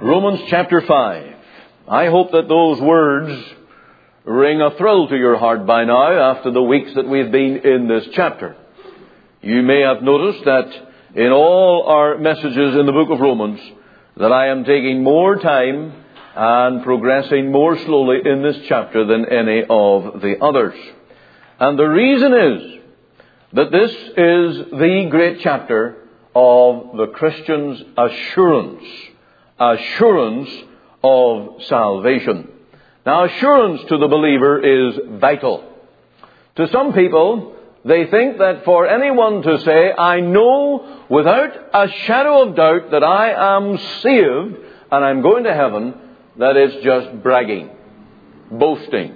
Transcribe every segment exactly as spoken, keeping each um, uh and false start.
Romans chapter five. I hope that those words ring a thrill to your heart by now after the weeks that we've been in this chapter. You may have noticed that in all our messages in the book of Romans that I am taking more time and progressing more slowly in this chapter than any of the others. And the reason is that this is the great chapter of the Christian's assurance. Assurance of salvation. Now, assurance to the believer is vital. To some people, they think that for anyone to say, I know without a shadow of doubt that I am saved and I'm going to heaven, that it's just bragging, boasting,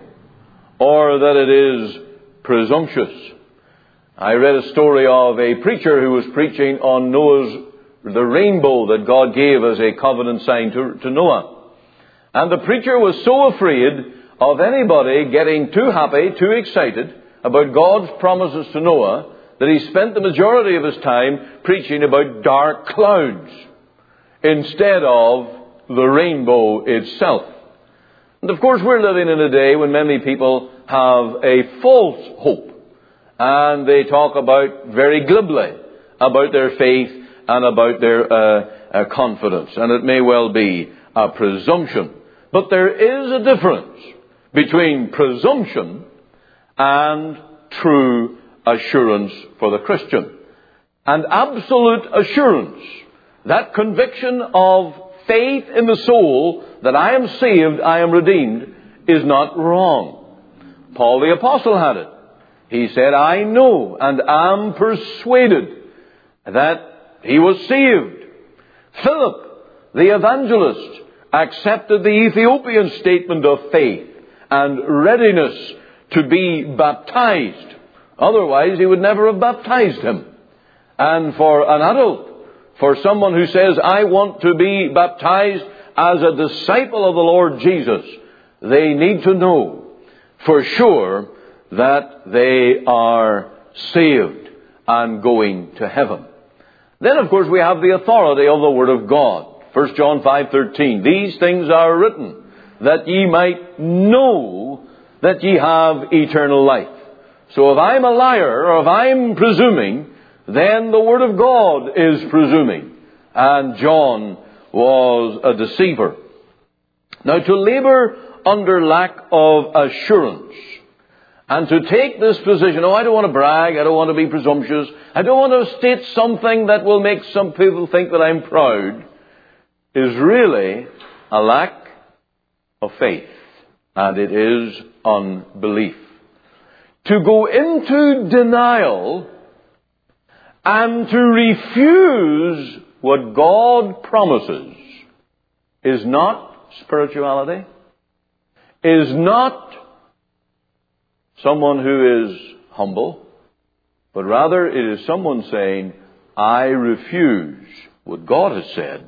or that it is presumptuous. I read a story of a preacher who was preaching on Noah's, the rainbow that God gave as a covenant sign to, to Noah. And the preacher was so afraid of anybody getting too happy, too excited about God's promises to Noah that he spent the majority of his time preaching about dark clouds instead of the rainbow itself. And of course we're living in a day when many people have a false hope. And they talk about very glibly about their faith and about their uh, uh, confidence. And it may well be a presumption. But there is a difference between presumption and true assurance for the Christian. And absolute assurance, that conviction of faith in the soul that I am saved, I am redeemed, is not wrong. Paul the Apostle had it. He said, I know and am persuaded that he was saved. Philip, the evangelist, accepted the Ethiopian statement of faith and readiness to be baptized. Otherwise, he would never have baptized him. And for an adult, for someone who says, I want to be baptized as a disciple of the Lord Jesus, they need to know for sure that they are saved and going to heaven. Then, of course, we have the authority of the Word of God. First John five thirteen. These things are written that ye might know that ye have eternal life. So if I'm a liar or if I'm presuming, then the Word of God is presuming. And John was a deceiver. Now, to labor under lack of assurance and to take this position, oh, I don't want to brag, I don't want to be presumptuous, I don't want to state something that will make some people think that I'm proud, is really a lack of faith. And it is unbelief. To go into denial and to refuse what God promises is not spirituality, is not someone who is humble, but rather it is someone saying, I refuse what God has said.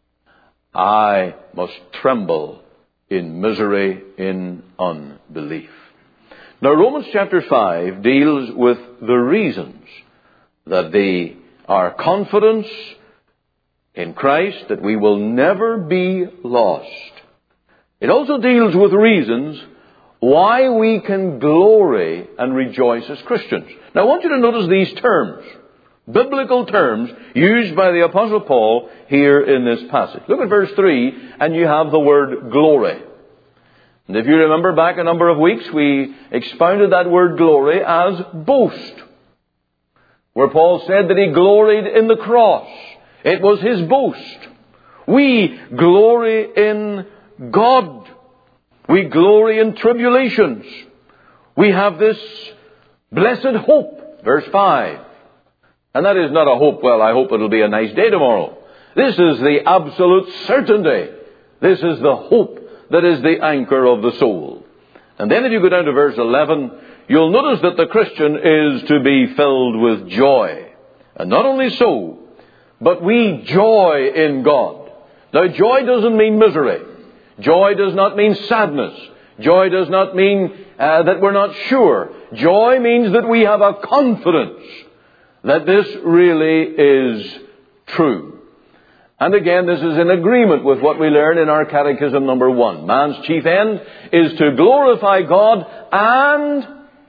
I must tremble in misery, in unbelief. Now, Romans chapter five deals with the reasons that they are confidence in Christ, that we will never be lost. It also deals with reasons why we can glory and rejoice as Christians. Now, I want you to notice these terms, biblical terms used by the Apostle Paul here in this passage. Look at verse three, and you have the word glory. And if you remember back a number of weeks, we expounded that word glory as boast, where Paul said that he gloried in the cross. It was his boast. We glory in God. We glory in tribulations. We have this blessed hope, verse five. And that is not a hope, well, I hope it'll be a nice day tomorrow. This is the absolute certainty. This is the hope that is the anchor of the soul. And then if you go down to verse eleven, you'll notice that the Christian is to be filled with joy. And not only so, but we joy in God. Now, joy doesn't mean misery. Joy does not mean sadness. Joy does not mean uh, that we're not sure. Joy means that we have a confidence that this really is true. And again, this is in agreement with what we learn in our Catechism number one. Man's chief end is to glorify God and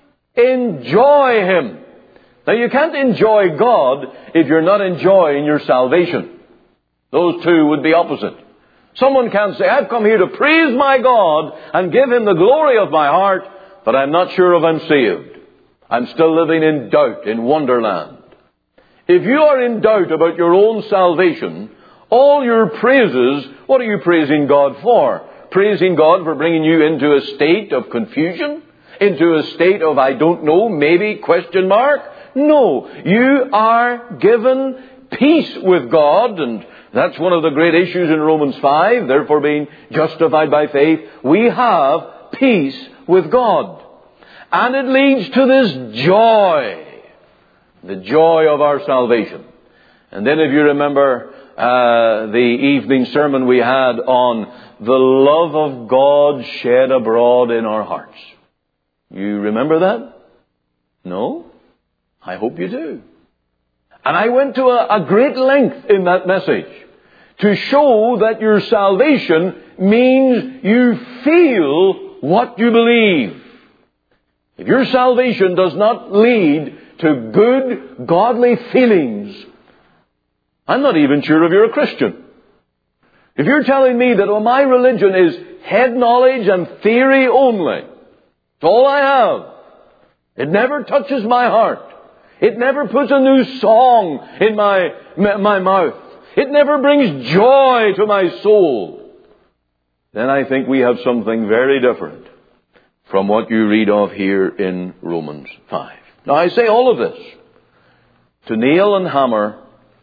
enjoy Him. Now, you can't enjoy God if you're not enjoying your salvation. Those two would be opposite. Someone can say, I've come here to praise my God and give Him the glory of my heart, but I'm not sure if I'm saved. I'm still living in doubt, in wonderland. If you are in doubt about your own salvation, all your praises, what are you praising God for? Praising God for bringing you into a state of confusion? Into a state of, I don't know, maybe, question mark? No. You are given peace with God, and that's one of the great issues in Romans five. Therefore, being justified by faith, we have peace with God. And it leads to this joy. The joy of our salvation. And then if you remember uh, the evening sermon we had on the love of God shed abroad in our hearts. You remember that? No? I hope you do. And I went to a, a great length in that message to show that your salvation means you feel what you believe. If your salvation does not lead to good, godly feelings, I'm not even sure if you're a Christian. If you're telling me that, well, my religion is head knowledge and theory only, it's all I have. It never touches my heart. It never puts a new song in my, my mouth. It never brings joy to my soul. Then I think we have something very different from what you read of here in Romans five. Now, I say all of this to nail and hammer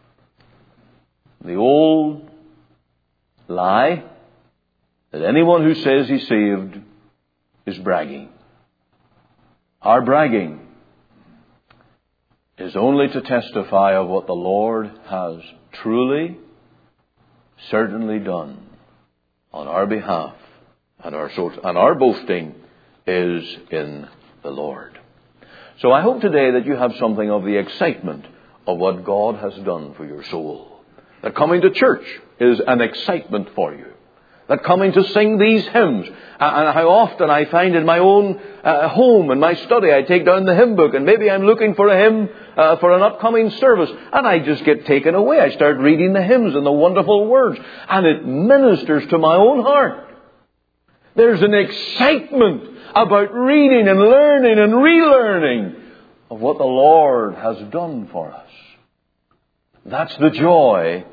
the old lie that anyone who says he's saved is bragging. Our bragging is only to testify of what the Lord has truly, certainly done on our behalf, and our, and our boasting is in the Lord. So I hope today that you have something of the excitement of what God has done for your soul. That coming to church is an excitement for you. That coming to sing these hymns, and how often I find in my own uh, home and my study, I take down the hymn book and maybe I'm looking for a hymn uh, for an upcoming service, and I just get taken away. I start reading the hymns and the wonderful words, and it ministers to my own heart. There's an excitement about reading and learning and relearning of what the Lord has done for us. That's the joy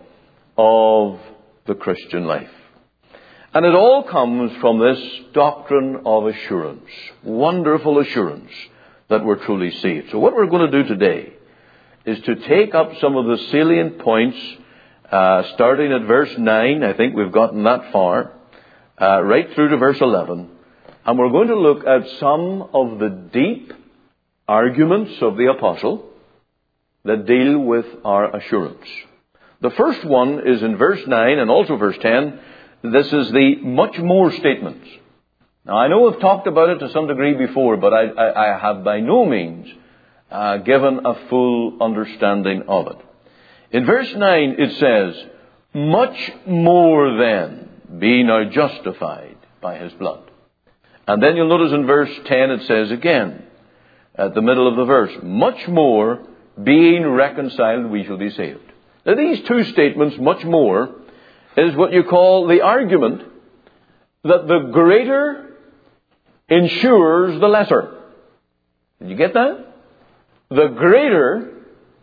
of the Christian life. And it all comes from this doctrine of assurance, wonderful assurance that we're truly saved. So what we're going to do today is to take up some of the salient points, uh, starting at verse nine. I think we've gotten that far, uh, right through to verse eleven. And we're going to look at some of the deep arguments of the apostle that deal with our assurance. The first one is in verse nine and also verse ten. This is the much more statements. Now, I know I've talked about it to some degree before, but I, I, I have by no means uh, given a full understanding of it. In verse nine it says, much more then be now justified by His blood. And then you'll notice in verse ten it says again, at the middle of the verse, much more being reconciled we shall be saved. Now these two statements, much more, is what you call the argument that the greater ensures the lesser. Did you get that? The greater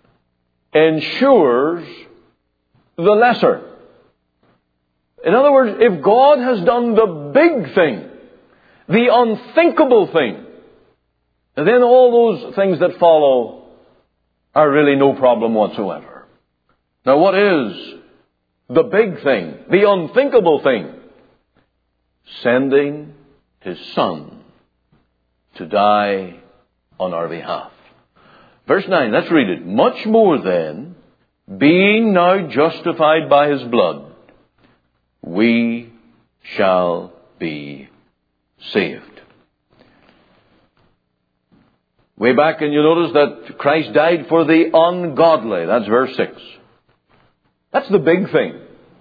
ensures the lesser. In other words, if God has done the big thing, the unthinkable thing, then all those things that follow are really no problem whatsoever. Now, what is the big thing, the unthinkable thing? Sending His Son to die on our behalf. Verse nine, let's read it. Much more then, being now justified by His blood, we shall be saved. Way back, and you notice that Christ died for the ungodly. That's verse six. That's the big thing.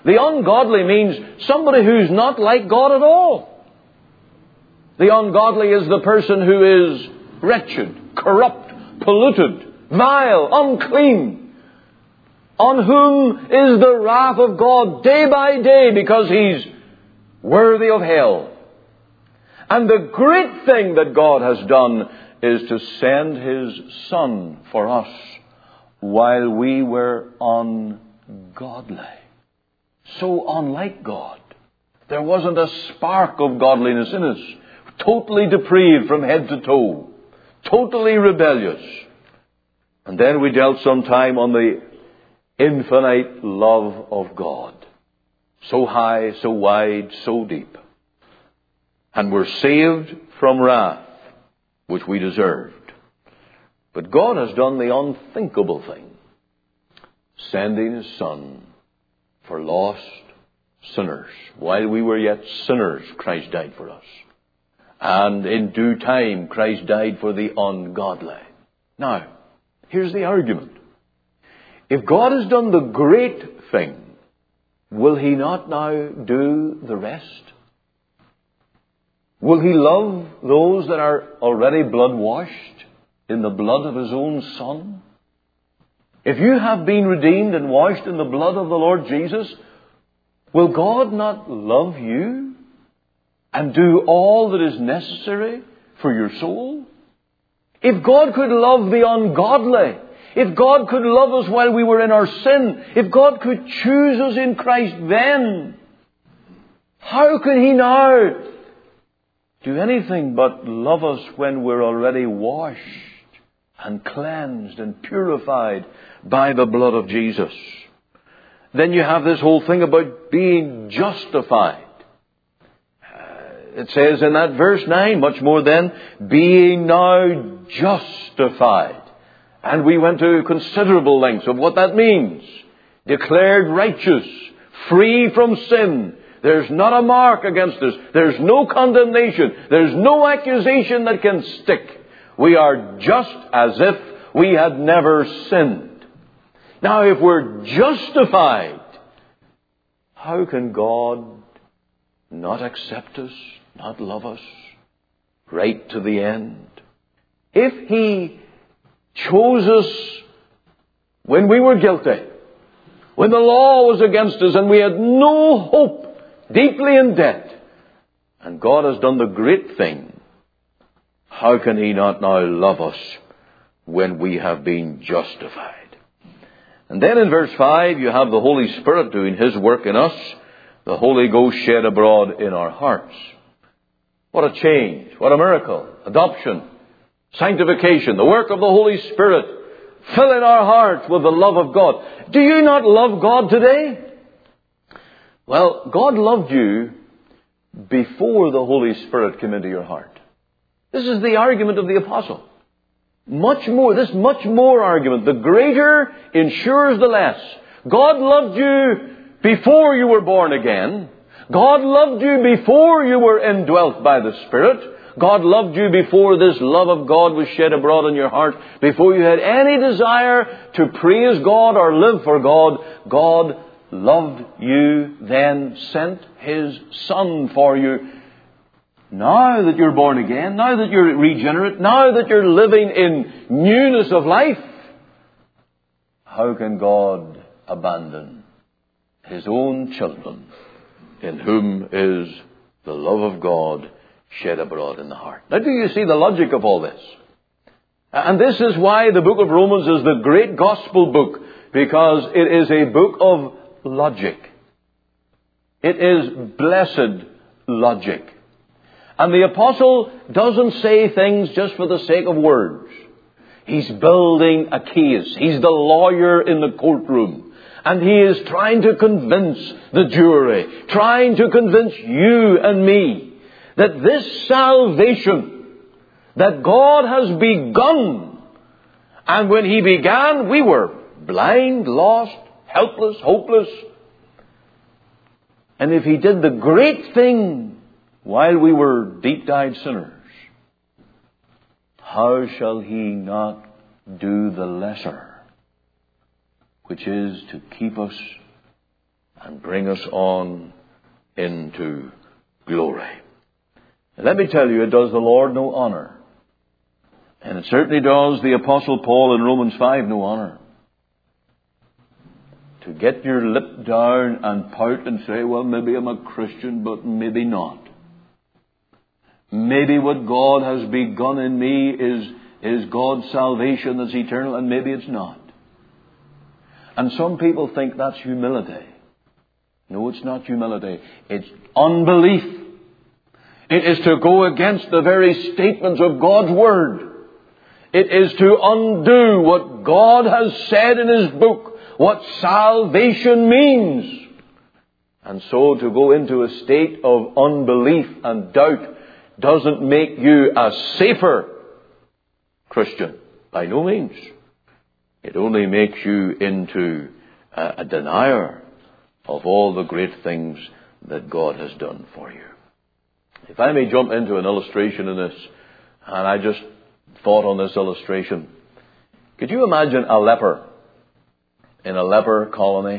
The ungodly means somebody who's not like God at all. The ungodly is the person who is wretched, corrupt, polluted, vile, unclean, on whom is the wrath of God day by day because he's worthy of hell. And the great thing that God has done is to send His Son for us while we were ungodly. So unlike God. There wasn't a spark of godliness in us. Totally depraved from head to toe. Totally rebellious. And then we dealt some time on the infinite love of God. So high, so wide, so deep. And we're saved from wrath, which we deserved. But God has done the unthinkable thing, sending His Son for lost sinners. While we were yet sinners, Christ died for us. And in due time, Christ died for the ungodly. Now, here's the argument. If God has done the great thing, will He not now do the rest? Will He love those that are already blood-washed in the blood of His own Son? If you have been redeemed and washed in the blood of the Lord Jesus, will God not love you and do all that is necessary for your soul? If God could love the ungodly, if God could love us while we were in our sin, if God could choose us in Christ then, how can He now do anything but love us when we're already washed and cleansed and purified by the blood of Jesus? Then you have this whole thing about being justified. Uh, it says in that verse nine, much more than, being now justified. And we went to considerable lengths of what that means. Declared righteous, free from sin. There's not a mark against us. There's no condemnation. There's no accusation that can stick. We are just as if we had never sinned. Now, if we're justified, how can God not accept us, not love us, right to the end? If He chose us when we were guilty, when the law was against us and we had no hope, deeply in debt, and God has done the great thing, how can He not now love us when we have been justified? And then in verse five, you have the Holy Spirit doing His work in us, the Holy Ghost shed abroad in our hearts. What a change, what a miracle. Adoption, sanctification, the work of the Holy Spirit, filling our hearts with the love of God. Do you not love God today? Well, God loved you before the Holy Spirit came into your heart. This is the argument of the apostle. Much more, this much more argument. The greater ensures the less. God loved you before you were born again. God loved you before you were indwelt by the Spirit. God loved you before this love of God was shed abroad in your heart. Before you had any desire to praise God or live for God, God loved you, then sent His Son for you. Now that you're born again, now that you're regenerate, now that you're living in newness of life, how can God abandon His own children, in whom is the love of God shed abroad in the heart? Now, do you see the logic of all this? And this is why the book of Romans is the great gospel book, because it is a book of logic. It is blessed logic. And the apostle doesn't say things just for the sake of words. He's building a case. He's the lawyer in the courtroom. And he is trying to convince the jury, trying to convince you and me, that this salvation that God has begun, and when He began, we were blind, lost, helpless, hopeless. And if He did the great thing while we were deep-dyed sinners, how shall He not do the lesser, which is to keep us and bring us on into glory. And let me tell you, it does the Lord no honor. And it certainly does the Apostle Paul in Romans five no honor. To get your lip down and pout and say, well, maybe I'm a Christian, but maybe not. Maybe what God has begun in me is, is God's salvation that's eternal, and maybe it's not. And some people think that's humility. No, it's not humility. It's unbelief. It is to go against the very statements of God's Word. It is to undo what God has said in His book, what salvation means. And so to go into a state of unbelief and doubt doesn't make you a safer Christian. By no means. It only makes you into a, a denier of all the great things that God has done for you. If I may jump into an illustration in this, and I just thought on this illustration. Could you imagine a leper in a leper colony,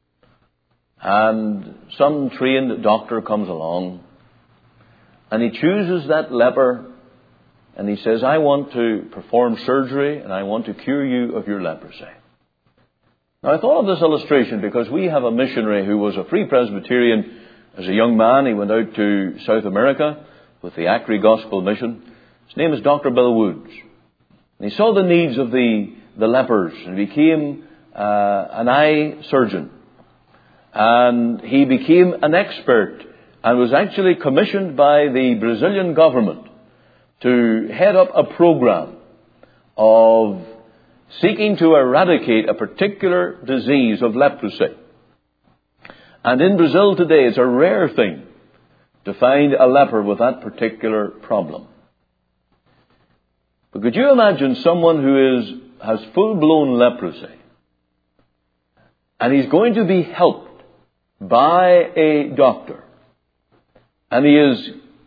and some trained doctor comes along, and he chooses that leper, and he says, I want to perform surgery, and I want to cure you of your leprosy. Now, I thought of this illustration because we have a missionary who was a Free Presbyterian. As a young man, he went out to South America with the Acre Gospel Mission. His name is Doctor Bill Woods. And he saw the needs of the, the lepers and became uh, an eye surgeon. And he became an expert and was actually commissioned by the Brazilian government to head up a program of seeking to eradicate a particular disease of leprosy. And in Brazil today, it's a rare thing to find a leper with that particular problem. But could you imagine someone who is has full-blown leprosy, and he's going to be helped by a doctor, and he is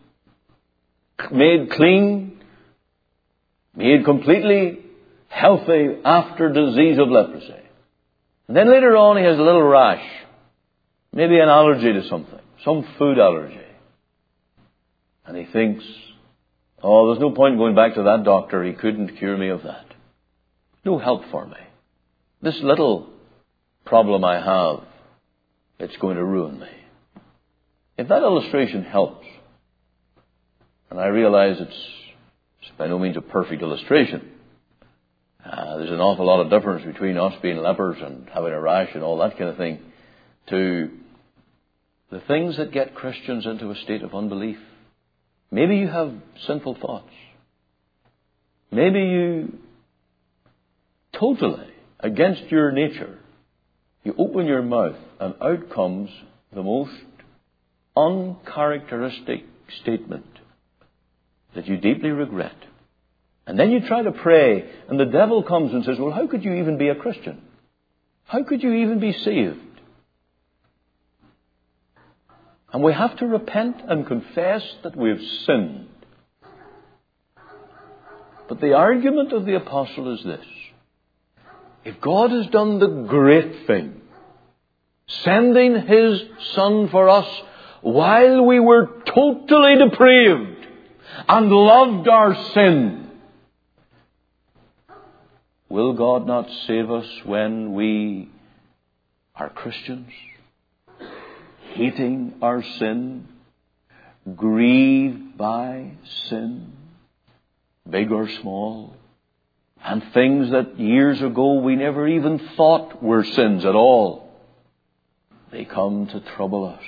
made clean, made completely healthy after disease of leprosy. And then later on he has a little rash, maybe an allergy to something, some food allergy. And he thinks, oh, there's no point going back to that doctor. He couldn't cure me of that. No help for me. This little problem I have, it's going to ruin me. If that illustration helps, and I realize it's, it's by no means a perfect illustration. Uh, there's an awful lot of difference between us being lepers and having a rash and all that kind of thing to the things that get Christians into a state of unbelief. Maybe you have sinful thoughts. Maybe you totally, against your nature, you open your mouth and out comes the most uncharacteristic statement that you deeply regret. And then you try to pray, and the devil comes and says, well, how could you even be a Christian? How could you even be saved? And we have to repent and confess that we have sinned. But the argument of the apostle is this. If God has done the great thing, sending His Son for us while we were totally depraved and loved our sin, will God not save us when we are Christians? Hating our sin, grieved by sin, big or small, and things that years ago we never even thought were sins at all. They come to trouble us.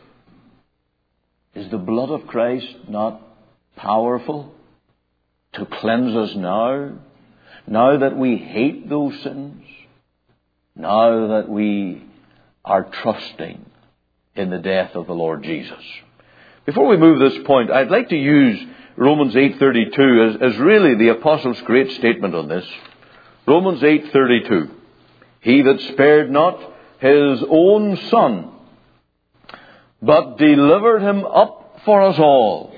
Is the blood of Christ not powerful to cleanse us now? Now that we hate those sins? Now that we are trusting in the death of the Lord Jesus? Before we move this point, I'd like to use Romans eight thirty-two as, as really the Apostle's great statement on this. Romans eight thirty-two. He that spared not His own Son, but delivered Him up for us all,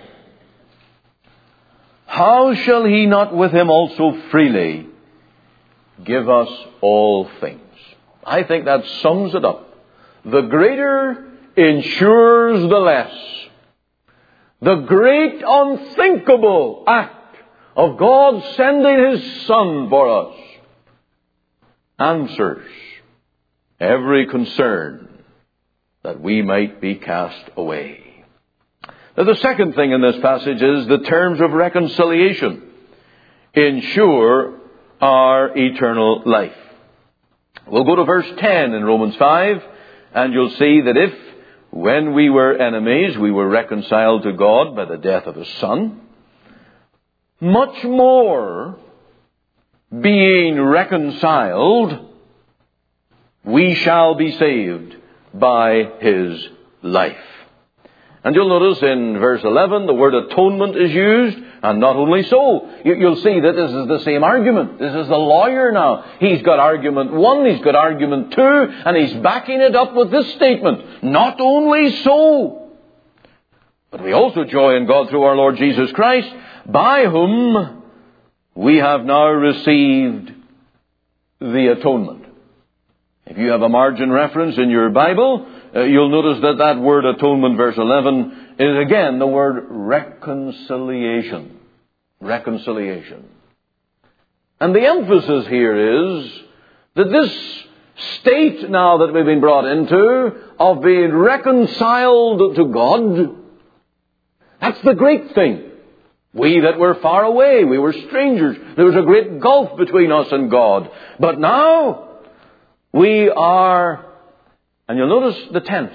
how shall He not with Him also freely give us all things? I think that sums it up. the greater ensures the less. The great unthinkable act of God sending His Son for us answers every concern that we might be cast away. Now, the second thing in this passage is the terms of reconciliation ensure our eternal life. We'll go to verse ten in Romans five, and you'll see that if, when we were enemies, we were reconciled to God by the death of His Son, much more, being reconciled, we shall be saved by His life. And you'll notice in verse eleven, the word atonement is used. And not only so, you'll see that this is the same argument. This is the lawyer now. He's got argument one, he's got argument two, and he's backing it up with this statement. Not only so, but we also joy in God through our Lord Jesus Christ, by whom we have now received the atonement. If you have a margin reference in your Bible, uh, you'll notice that that word atonement, verse eleven, is again the word reconciliation. Reconciliation. And the emphasis here is that this state now that we've been brought into of being reconciled to God, that's the great thing. We that were far away, we were strangers. There was a great gulf between us and God. But now we are, and you'll notice the tense,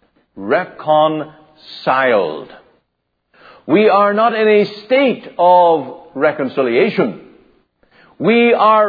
reconciled. We are not in a state of reconciliation. We are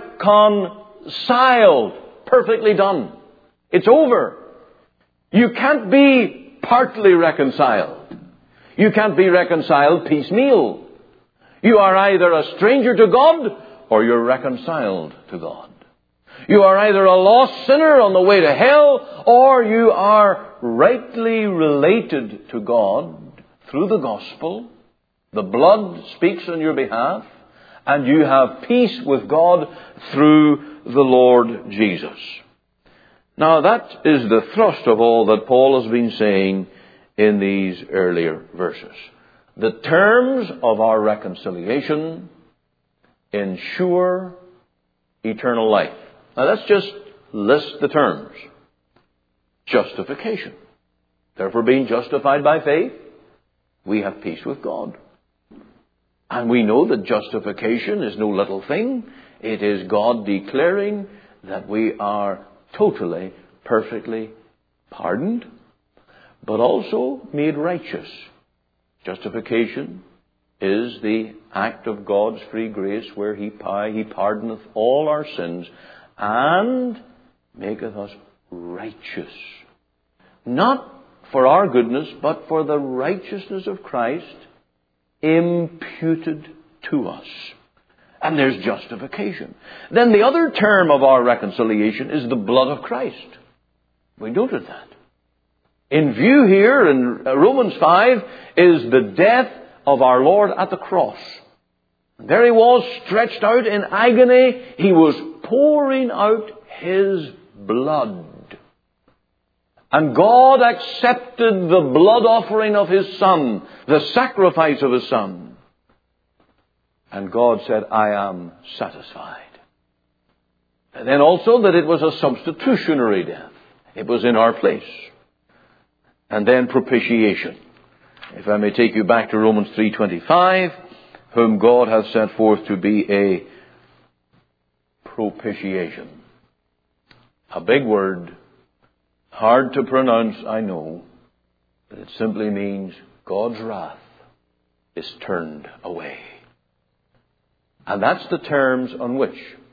reconciled. Perfectly done. It's over. You can't be partly reconciled. You can't be reconciled piecemeal. You are either a stranger to God or you're reconciled to God. You are either a lost sinner on the way to hell or you are rightly related to God through the gospel. The blood speaks on your behalf and you have peace with God through the Lord Jesus. Now that is the thrust of all that Paul has been saying in these earlier verses. The terms of our reconciliation ensure eternal life. Now let's just list the terms. Justification. Therefore, being justified by faith, we have peace with God. And we know that justification is no little thing. It is God declaring that we are totally, perfectly pardoned, but also made righteous. Justification is the act of God's free grace where He, he pardoneth all our sins and maketh us righteous. Not for our goodness, but for the righteousness of Christ imputed to us. And there's justification. Then the other term of our reconciliation is the blood of Christ. We noted that. In view here in Romans five is the death of our Lord at the cross. There He was, stretched out in agony. He was pouring out His blood. And God accepted the blood offering of His Son, the sacrifice of His Son. And God said, I am satisfied. And then also that it was a substitutionary death. It was in our place. And then propitiation. If I may take you back to Romans three twenty-five, whom God hath set forth to be a propitiation. A big word, hard to pronounce, I know, but it simply means God's wrath is turned away. And that's the terms on which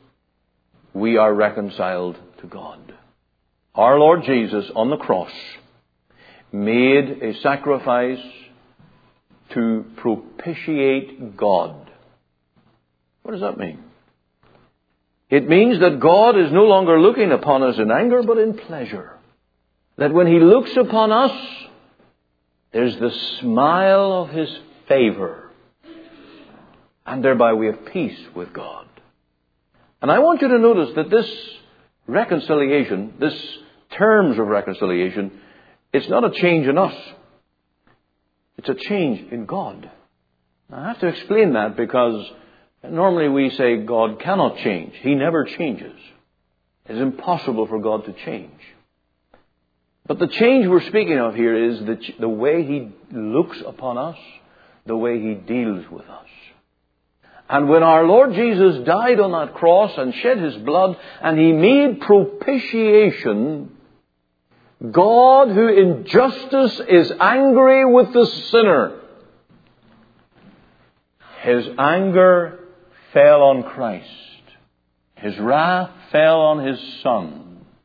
we are reconciled to God. Our Lord Jesus on the cross made a sacrifice to propitiate God. What does that mean? It means that God is no longer looking upon us in anger, but in pleasure. That when He looks upon us, there's the smile of His favor. And thereby we have peace with God. And I want you to notice that this reconciliation, this terms of reconciliation, it's not a change in us. It's a change in God. Now, I have to explain that because normally we say God cannot change. He never changes. It's impossible for God to change. But the change we're speaking of here is the, the way He looks upon us, the way He deals with us. And when our Lord Jesus died on that cross and shed His blood and He made propitiation, God, who in justice is angry with the sinner, His anger fell on Christ. His wrath fell on His Son.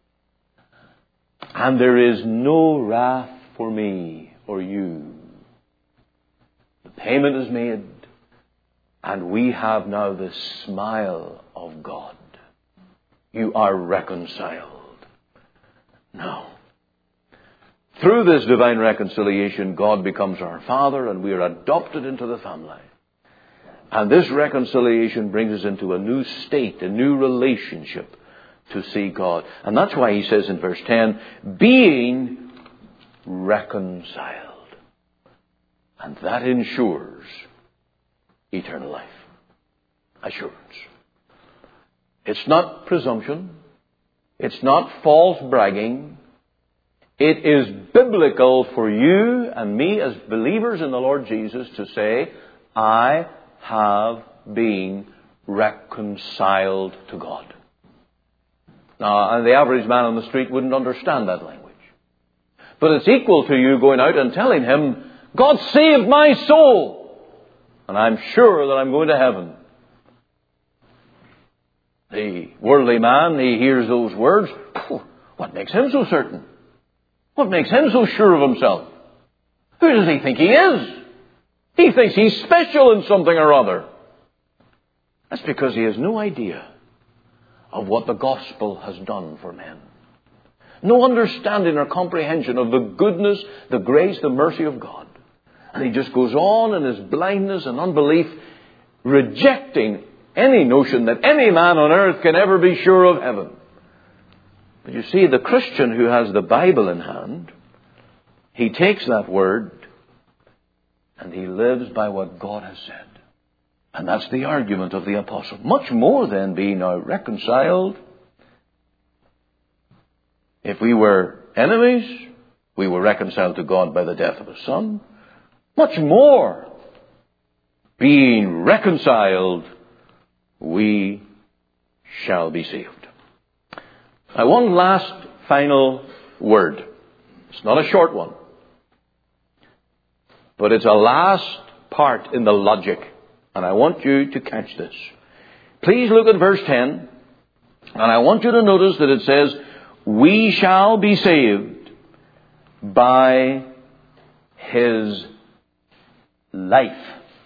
And there is no wrath for me or you. The payment is made, and we have now the smile of God. You are reconciled. Now, through this divine reconciliation, God becomes our Father, and we are adopted into the family. And this reconciliation brings us into a new state, a new relationship to see God. And that's why He says in verse ten, being reconciled. And that ensures eternal life. Assurance. It's not presumption. It's not false bragging. It is biblical for you and me as believers in the Lord Jesus to say, I have been reconciled to God. Now, and the average man on the street wouldn't understand that language. But it's equal to you going out and telling him, God saved my soul, and I'm sure that I'm going to heaven. The worldly man, he hears those words. What makes him so certain? What makes him so sure of himself? Who does he think he is? He thinks he's special in something or other. That's because he has no idea of what the gospel has done for men. No understanding or comprehension of the goodness, the grace, the mercy of God. And he just goes on in his blindness and unbelief, rejecting any notion that any man on earth can ever be sure of heaven. But you see, the Christian who has the Bible in hand, he takes that word and he lives by what God has said. And that's the argument of the apostle. Much more than being now reconciled. If we were enemies, we were reconciled to God by the death of His Son. Much more, being reconciled, we shall be saved. Now, one last final word. It's not a short one. But it's a last part in the logic. And I want you to catch this. Please look at verse ten. And I want you to notice that it says, we shall be saved by His life.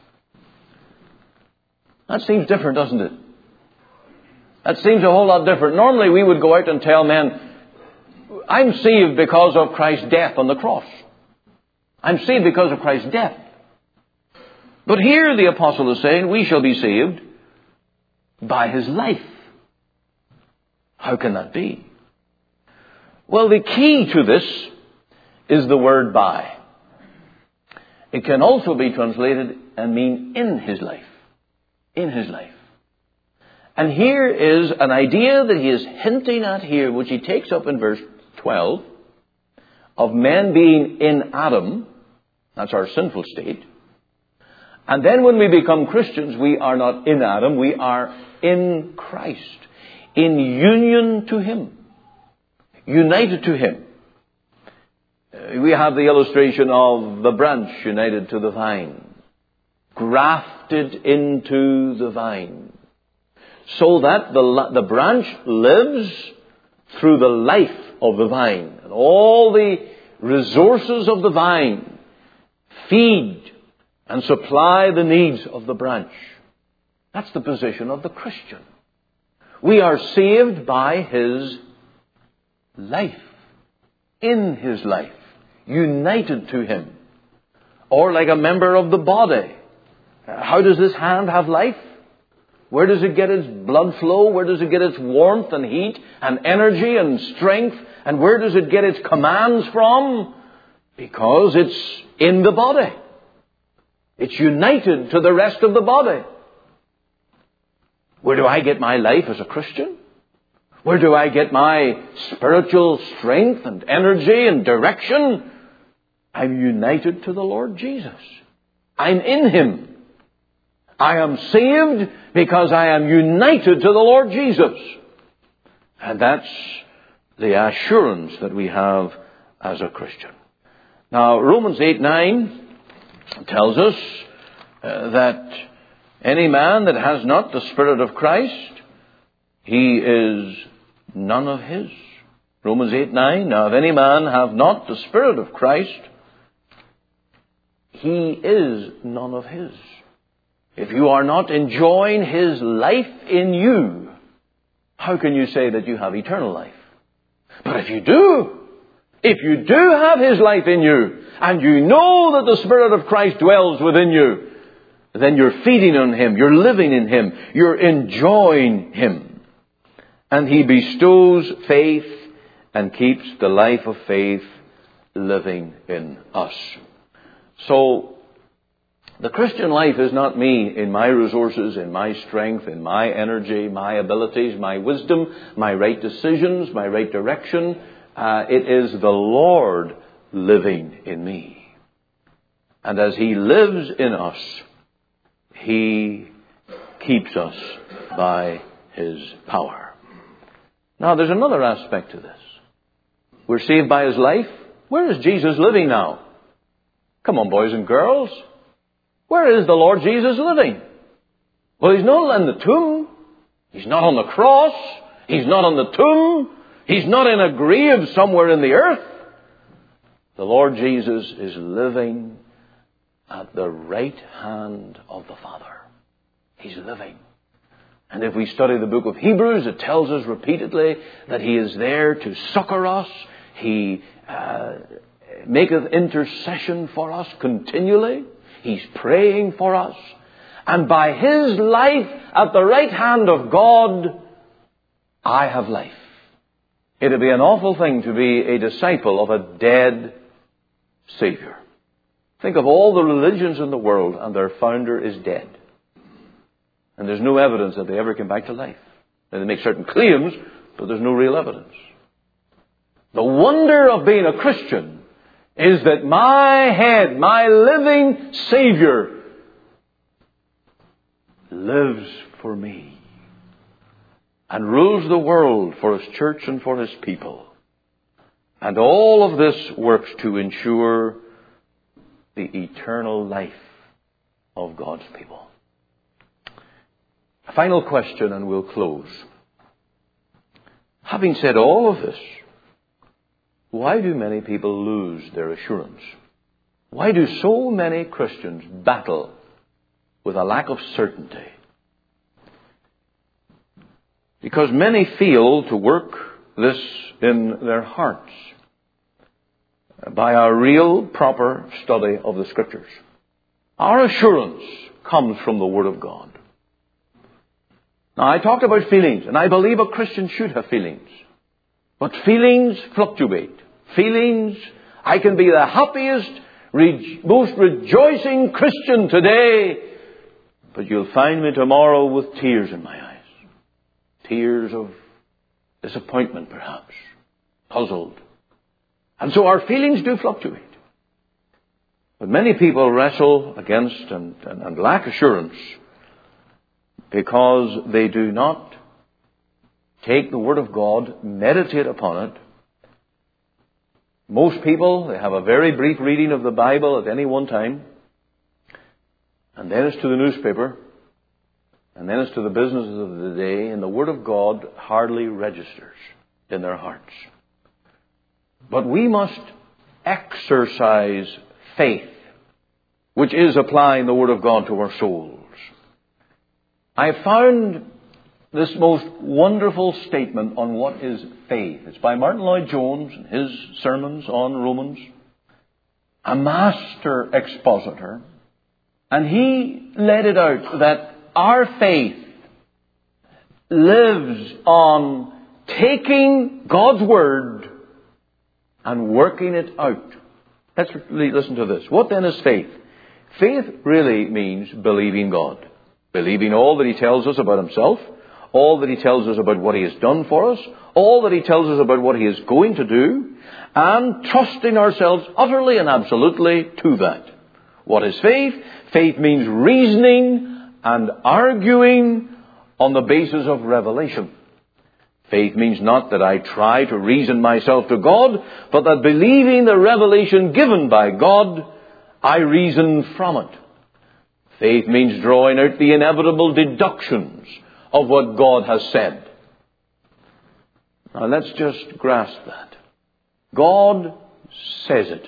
That seems different, doesn't it? That seems a whole lot different. Normally we would go out and tell men, I'm saved because of Christ's death on the cross. I'm saved because of Christ's death. But here the apostle is saying we shall be saved by His life. How can that be? Well, the key to this is the word by. It can also be translated and mean in His life. In His life. And here is an idea that he is hinting at here, which he takes up in verse twelve, of men being in Adam. That's our sinful state. And then when we become Christians, we are not in Adam, we are in Christ. In union to Him. United to Him. We have the illustration of the branch united to the vine. Grafted into the vine. So that the, the branch lives through the life of the vine. And all the resources of the vine feed and supply the needs of the branch. That's the position of the Christian. We are saved by His life. In His life. United to Him. Or like a member of the body. How does this hand have life? Where does it get its blood flow? Where does it get its warmth and heat and energy and strength? And where does it get its commands from? Because it's in the body. It's united to the rest of the body. Where do I get my life as a Christian? Where do I get my spiritual strength and energy and direction? I'm united to the Lord Jesus. I'm in Him. I am saved because I am united to the Lord Jesus. And that's the assurance that we have as a Christian. Now, Romans eight nine tells us uh, that any man that has not the Spirit of Christ, he is none of His. Romans eight nine, now if any man have not the Spirit of Christ, he is none of His. If you are not enjoying His life in you, how can you say that you have eternal life? But if you do, if you do have His life in you, and you know that the Spirit of Christ dwells within you, then you're feeding on Him, you're living in Him, you're enjoying Him. And He bestows faith and keeps the life of faith living in us. So, the Christian life is not me in my resources, in my strength, in my energy, my abilities, my wisdom, my right decisions, my right direction. Uh, it is the Lord living in me. And as He lives in us, He keeps us by His power. Now, there's another aspect to this. We're saved by His life. Where is Jesus living now? Come on, boys and girls. Where is the Lord Jesus living? Well, He's not in the tomb. He's not on the cross. He's not on the tomb. He's not in a grave somewhere in the earth. The Lord Jesus is living at the right hand of the Father. He's living. And if we study the book of Hebrews, it tells us repeatedly that He is there to succor us. He uh, maketh intercession for us continually. He's praying for us. And by His life at the right hand of God, I have life. It would be an awful thing to be a disciple of a dead Savior. Think of all the religions in the world, and their founder is dead. And there's no evidence that they ever came back to life. And they make certain claims, but there's no real evidence. The wonder of being a Christian is that my head, my living Savior, lives for me and rules the world for His church and for His people. And all of this works to ensure the eternal life of God's people. A final question and we'll close. Having said all of this, why do many people lose their assurance? Why do so many Christians battle with a lack of certainty? Because many fail to work this in their hearts by a real, proper study of the Scriptures. Our assurance comes from the Word of God. Now, I talked about feelings, and I believe a Christian should have feelings. But feelings fluctuate. Feelings, I can be the happiest, re- most rejoicing Christian today, but you'll find me tomorrow with tears in my eyes. Tears of disappointment, perhaps. Puzzled. And so our feelings do fluctuate. But many people wrestle against and, and, and lack assurance because they do not take the Word of God, meditate upon it. Most people, they have a very brief reading of the Bible at any one time. And then it's to the newspaper. And then it's to the businesses of the day. And the Word of God hardly registers in their hearts. But we must exercise faith, which is applying the Word of God to our souls. I found this most wonderful statement on what is faith. It's by Martin Lloyd-Jones in his sermons on Romans, a master expositor. And he laid it out that our faith lives on taking God's Word and working it out. Let's listen to this. What then is faith? Faith really means believing God. Believing all that He tells us about Himself, all that He tells us about what He has done for us, all that He tells us about what He is going to do, and trusting ourselves utterly and absolutely to that. What is faith? Faith means reasoning and arguing on the basis of revelation. Faith means not that I try to reason myself to God, but that believing the revelation given by God, I reason from it. Faith means drawing out the inevitable deductions of what God has said. Now let's just grasp that. God says it.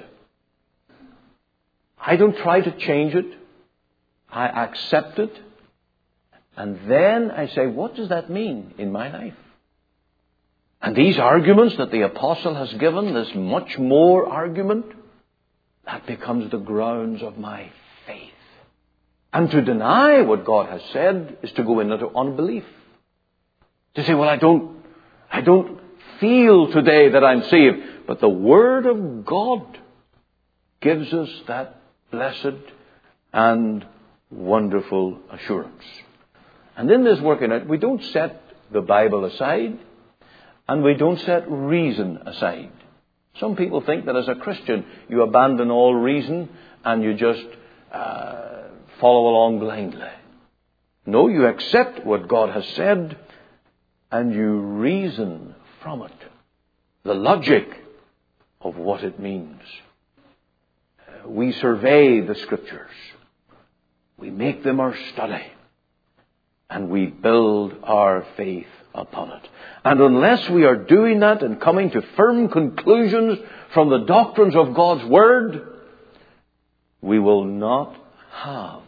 I don't try to change it. I accept it. And then I say, what does that mean in my life? And these arguments that the apostle has given, this much more argument, that becomes the grounds of my faith. And to deny what God has said is to go into unbelief. To say, well, I don't, I don't feel today that I'm saved. But the Word of God gives us that blessed and wonderful assurance. And in this working out, we don't set the Bible aside. And we don't set reason aside. Some people think that as a Christian, you abandon all reason and you just uh, follow along blindly. No, you accept what God has said and you reason from it. The logic of what it means. Uh, we survey the Scriptures. We make them our study. And we build our faith upon it. And unless we are doing that and coming to firm conclusions from the doctrines of God's Word, we will not have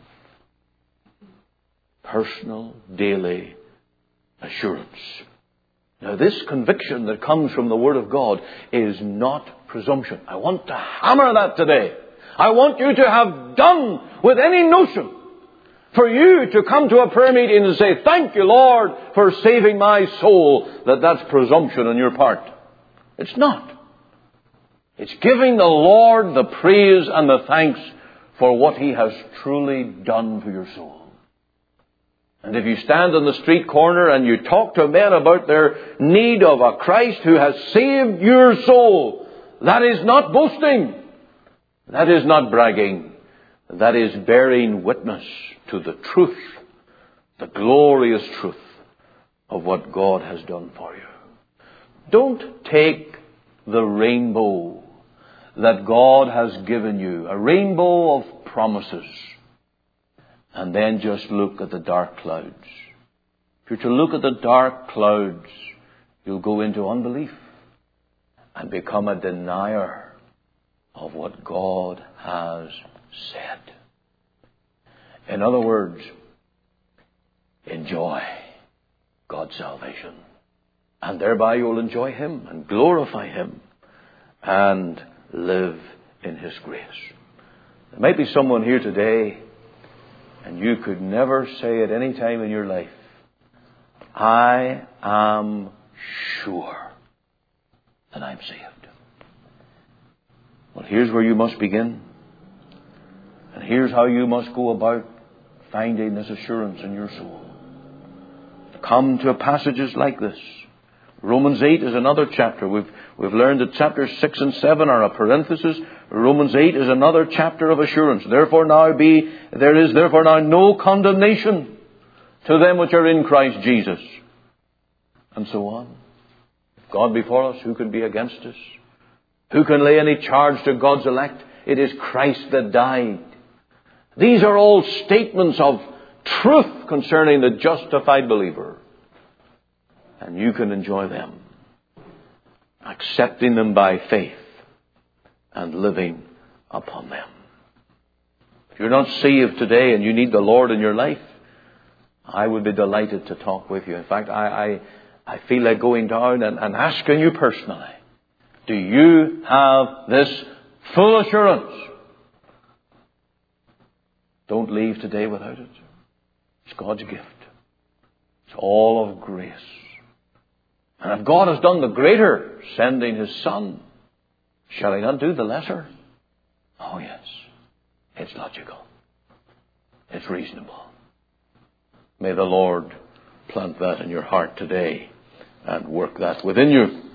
personal, daily assurance. Now, this conviction that comes from the Word of God is not presumption. I want to hammer that today. I want you to have done with any notion for you to come to a prayer meeting and say, thank you, Lord, for saving my soul, that that's presumption on your part. It's not. It's giving the Lord the praise and the thanks for what He has truly done for your soul. And if you stand on the street corner and you talk to men about their need of a Christ who has saved your soul, that is not boasting. That is not bragging. That is bearing witness to the truth, the glorious truth of what God has done for you. Don't take the rainbow that God has given you, a rainbow of promises, and then just look at the dark clouds. If you're to look at the dark clouds, you'll go into unbelief and become a denier of what God has said. In other words, enjoy God's salvation. And thereby you'll enjoy Him and glorify Him and live in His grace. There might be someone here today and you could never say at any time in your life, I am sure that I'm saved. Well, here's where you must begin. And here's how you must go about finding this assurance in your soul. Come to passages like this. Romans eight is another chapter. We've, we've learned that chapters six and seven are a parenthesis. Romans eight is another chapter of assurance. Therefore now be, there is therefore now no condemnation to them which are in Christ Jesus. And so on. If God be for us, who can be against us? Who can lay any charge to God's elect? It is Christ that died. These are all statements of truth concerning the justified believer. And you can enjoy them, accepting them by faith and living upon them. If you're not saved today and you need the Lord in your life, I would be delighted to talk with you. In fact, I, I, I feel like going down and, and asking you personally, do you have this full assurance? Don't leave today without it. It's God's gift. It's all of grace. And if God has done the greater, sending His Son, shall He not do the lesser? Oh yes. It's logical. It's reasonable. May the Lord plant that in your heart today and work that within you.